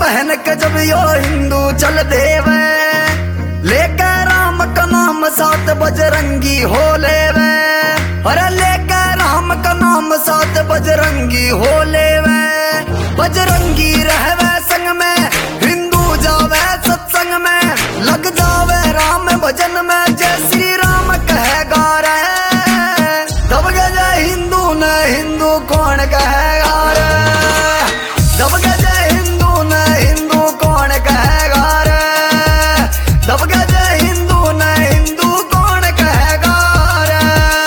पहन के जब यो हिंदू चल देवे, लेकर राम का नाम साथ बजरंगी हो लेवे। अरे लेकर राम का नाम साथ बजरंगी हो लेवे। बजरंगी रहवे संग में, हिंदू जावे सत्संग में, लग जावे राम भजन में, जय श्री राम कहेगा रे। दब गए हिंदू ने हिंदू कौन कहेगा रे, दब गए हिंदू ने हिंदू कौन कहेगा रे, दब गए हिंदू ने हिंदू कौन कहेगा रे।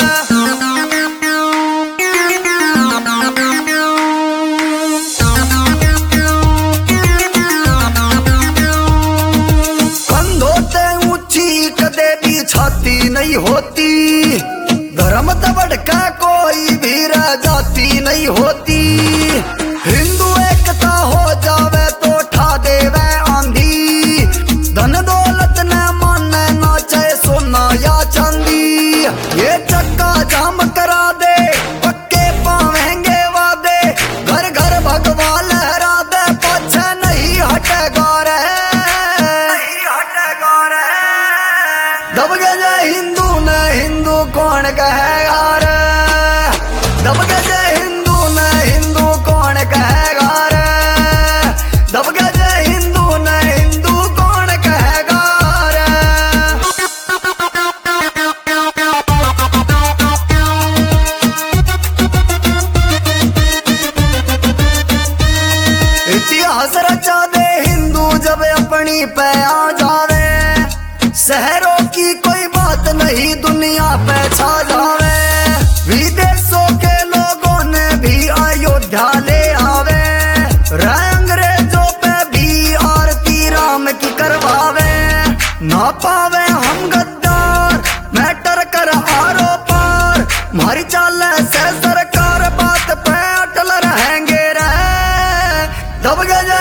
कंधों ते ऊंची कदे भी छाती नहीं होती, धर्म तबड़ का कोई भी जाति नहीं होती। हिंदू एकता हो जावे तो ठा देवे आंधी, धन दौलत न माने नाचे सोना या चांदी। ये चक्का जाम करा दे, पक्के पावेंगे वादे, घर घर भगवा लहरा दे, पाछे नहीं हटेगा रे, नहीं हटेगा रे। दब गए हिंदू ने हिंदू कौन कहेगा रे, दब गए हिंदू ने हिंदू कौन कहेगा रे, दब गए हिंदू ने हिंदू कौन कहेगा रे। इतिहास रचा दे हिंदू जब अपनी पे आ जावे, शहरों की कोई बात नहीं दुनिया पे छा जावे। विदेशों के लोगों ने भी अयोध्या ले आवे, अंग्रेजों पे भी आरती राम की करवावे। ना पावे हम गद्दार मैटर कर आरो पार, मारी चाल से सरकार बात पे अटल रहेंगे रे। दब गए